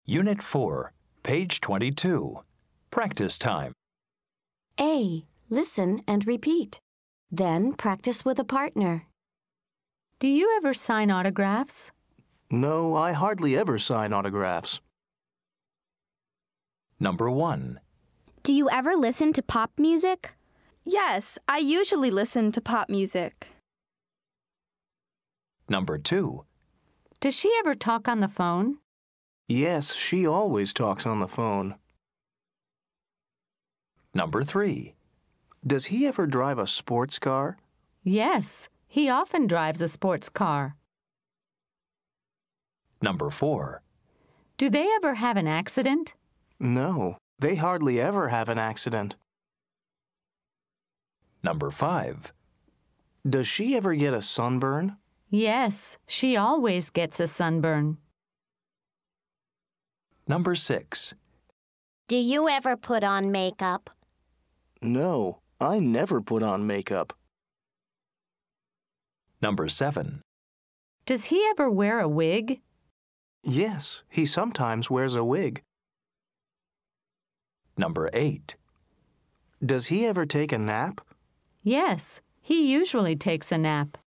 Unit 4, page 22. Practice time. A. Listen and repeat. Then practice with a partner. Do you ever sign autographs? No, I hardly ever sign autographs. Number 1. Do you ever listen to pop music? Yes, I usually listen to pop music. Number 2. Does she ever talk on the phone? Yes, she always talks on the phone. Number 3. Does he ever drive a sports car? Yes, he often drives a sports car. Number 4. Do they ever have an accident? No, they hardly ever have an accident. Number 5. Does she ever get a sunburn? Yes, she always gets a sunburn. Number 6. Do you ever put on makeup? No, I never put on makeup. Number 7. Does he ever wear a wig? Yes, he sometimes wears a wig. Number 8. Does he ever take a nap? Yes, he usually takes a nap.